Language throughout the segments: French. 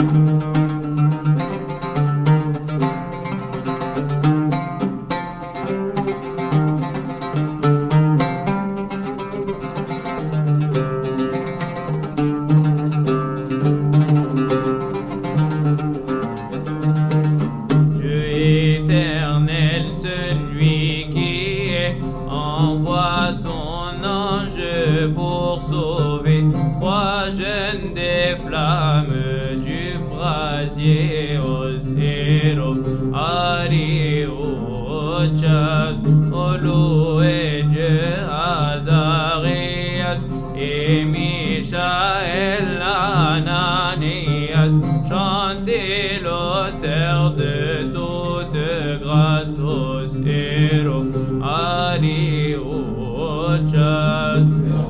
Envoie son ange pour sauver trois jeunes des flammes du brasier. Osero, Ari, Ochas, Olo et Dieu, Azarias et Michaël, Ananias. Chantez l'auteur de toute grâce. Osero, Ari, Ochas.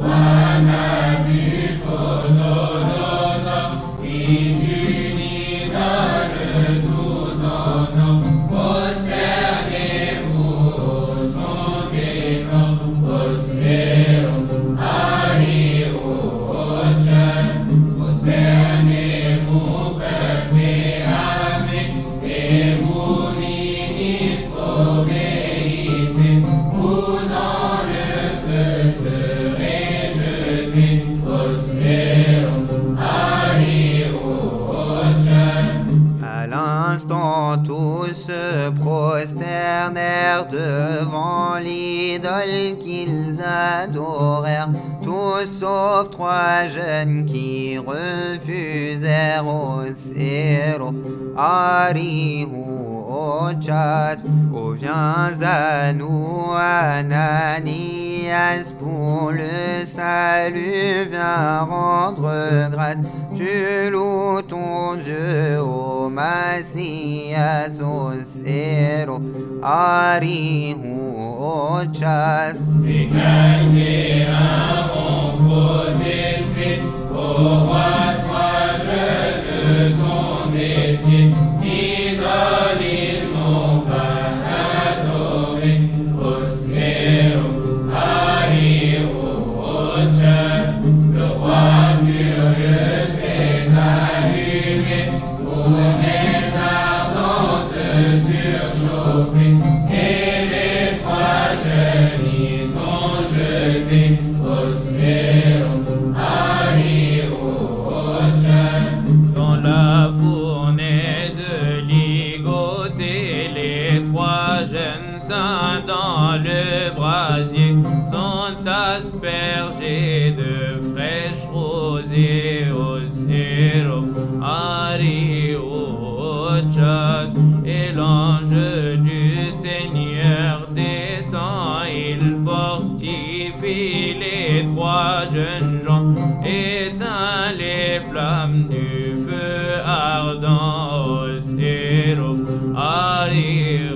Tous se prosternèrent devant l'idole qu'ils adorèrent, tous sauf trois jeunes qui refusèrent. Osero, Ari, Ochas. Oh, viens à nous, Ananias, pour le salut, viens rendre grâce. Tu loues ton Dieu, ô Massias. Osero, Ari, Ochas. Décalqués avons protesté, ô roi, trois jeunes t'ont défié. Idole, ils n'ont pas adoré. Osero, Ari, Ochas. Le roi furieux fait allumer fournaise ardente surchauffée, et les trois jeunes y sont jetés. Osero, Ari, Ochas. Dans la fournaise ligotée, les trois jeunes saints dans le brasier sont aspergés de fraîches rosées. Osero, Ari, Ochas. Et l'ange du Seigneur descend, il fortifie les trois jeunes gens, éteint les flammes du feu ardent. Osero, Ari,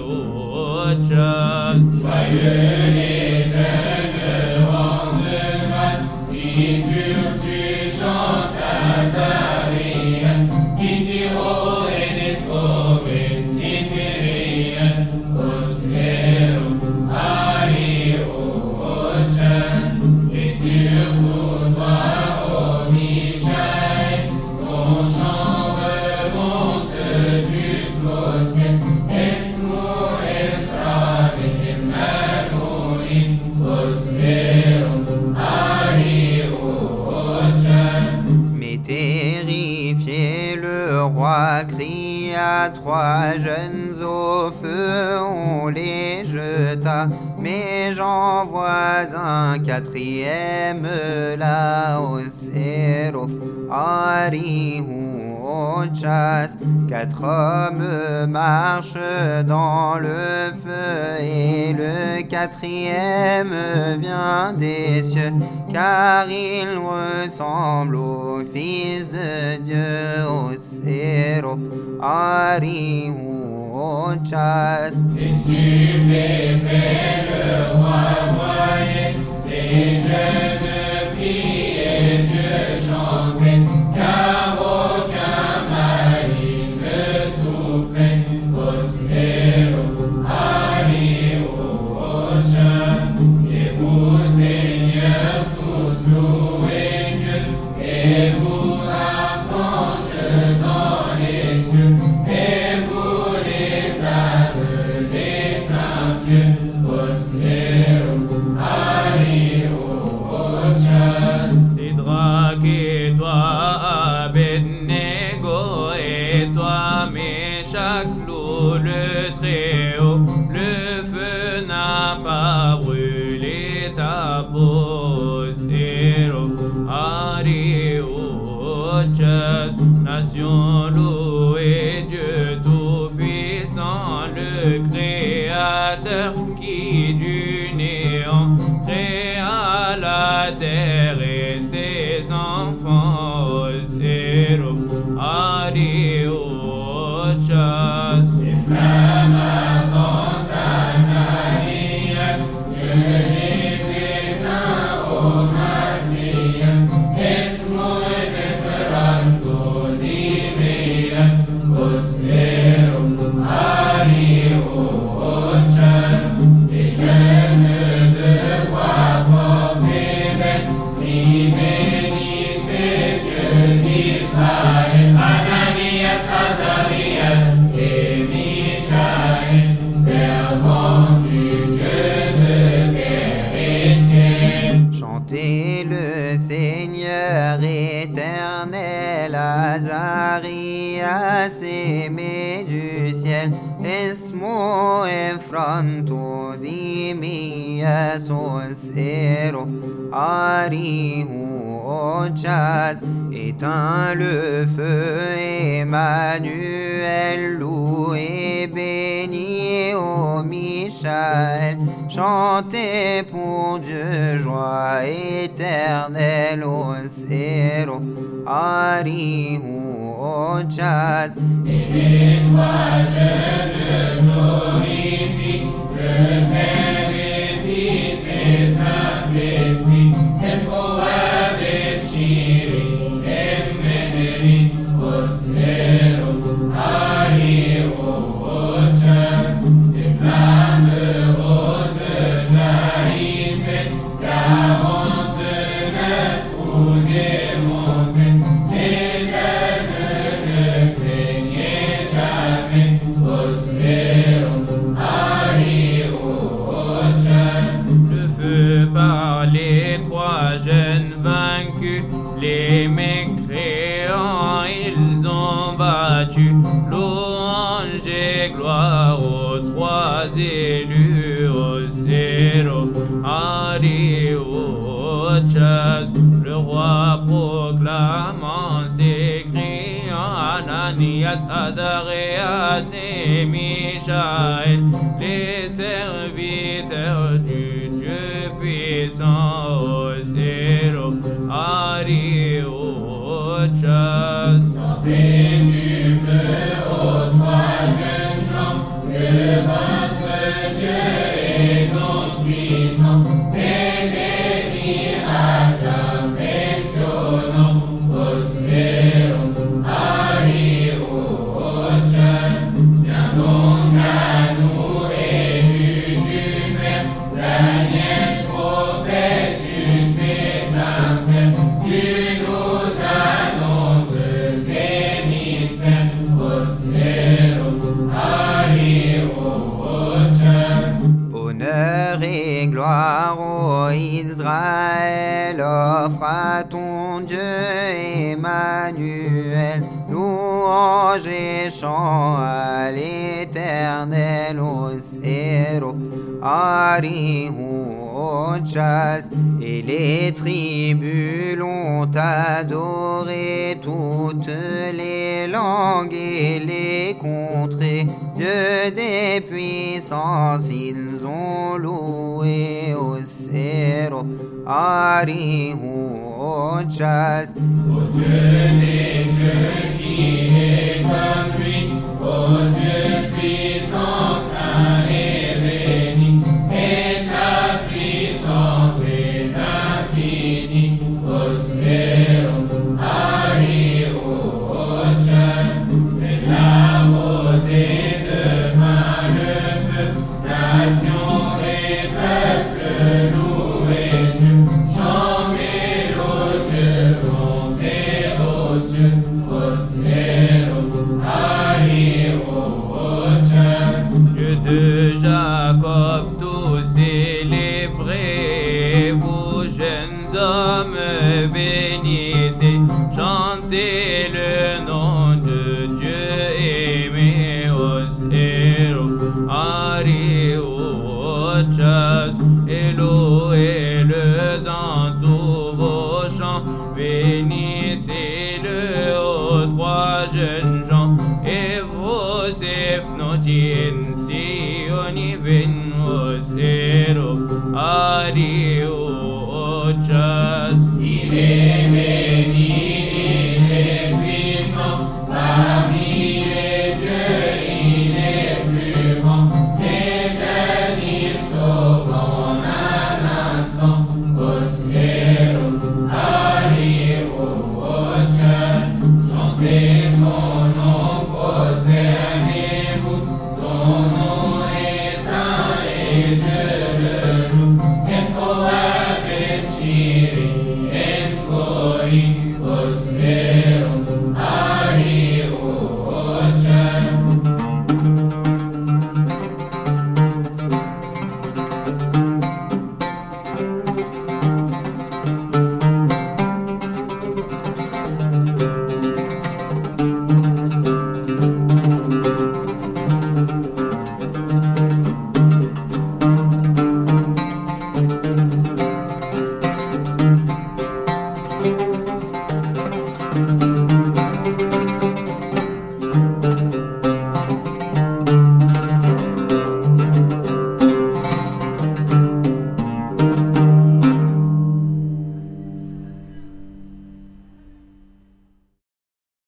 Ochas. Joyeux les jeunes rendent grâce, si pur tu chantes Azarias. Titiro et Nétobé, Titirias. Osero, Ari, Ochas. Et surtout toi, ô Michaël, ton chant remonte jusqu'au ciel. Esmo et Frade et Manoïm. Osero, Ari, Ochas. Mais terrifié, le roi cria, trois jeunes au feu, on les jeta. Mais j'envoie un quatrième là. Osero, Ari, Ochas. Quatre hommes marchent dans le feu, et le quatrième vient des cieux, car il ressemble au Fils de Dieu. Osero, Ari, Ochas. Les stupéfaits, le roi voyait les jeunes prier, Dieu chantait, car aucun mal il ne souffrait. Osero, Ari, Ochas. Et vous, Seigneur, tous louez Dieu, et vous, archanges dans Go et toi, Méchach, loue le Très-Haut, le feu n'a pas brûlé ta peau, Séro, Ariouchas, nation louée, Dieu tout-puissant, le Créateur qui du néant créa la terre et ses enfants, Séro, Ariouchas. Les flammes ardentes, Ananias, je les éteins au Massias, Esmoe preferanto Dimeas, Osero, Ariouchas, les jeunes de voix forte et belle, qui bénissent Dieu d'Israël, Ananias, Azarias et Michaël, servants du Dieu de terre et ciel. Chantez le Seigneur éternel, Azarias aimé du ciel, Esmo Efranto Dimias Osero, Ariouchas, éteins le feu, Emmanuel, loué, béni, ô Michaël, chantez pour Dieu, joie éternelle, Osero, Ariouchas. Et les trois jeunes glorifient le Père et Fils et Saint-Esprit, Ephoab et Chiri, Emmeneri, Osero, Ariouchas. Les flammes hautes jaillissaient, 49 coups démontés, les jeunes ne craignaient jamais, Osero, Ariouchas. Le feu par les trois jeunes vaincus, les mécréants ils ont battu. Louange et gloire aux trois élus, Osero, Ariouchas. Le roi proclamant ses cris, Ananias, Azarias et Michaël, les serviteurs du Dieu puissant, Osero, Ariouchas. Sortez du feu aux trois jeunes gens, que votre Dieu est donc puissant, fait des miracles impressionnants, Osero, Ariouchas. Viens donc à nous, élus du Père, Daniel, prophète juste et sincère, tu nous annonces ces mystères, Osero, Ariouchas. Honneur et gloire ô Israël, offre à ton Dieu Emmanuel, louange et chant à l'Éternel, Osero, Ariouchas. Et les tribus l'ont adoré, toutes les langues et les contrées, Dieu des puissances, ils ont loué, Osero, Ariouchas. Ô Dieu des dieux qui est comme lui, ô Dieu puissant, craint et béni, et sa puissance est infinie, Osero, Ariouchas. Et la rosée devint le feu, nations et peuples louez Dieu, chant mélodieux monter aux cieux, jeunes gens, et vos efnotin, si on y vient aux héros, il est